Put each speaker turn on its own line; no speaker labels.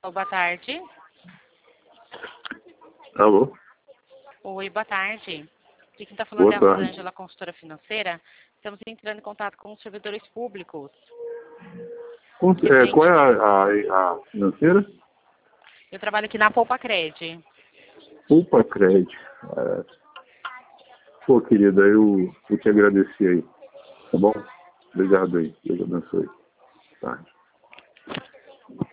Boa tarde.
Alô?
Oi, boa tarde. De quem está falando
Boa
é a
tarde.
Rosângela, consultora financeira. Estamos entrando em contato com os servidores públicos.
Qual é a financeira?
Eu trabalho aqui na Poupa Cred.
Poupa Cred. Pô, querida, eu te agradeci aí. Tá bom? Obrigado aí. Deus abençoe. Tá.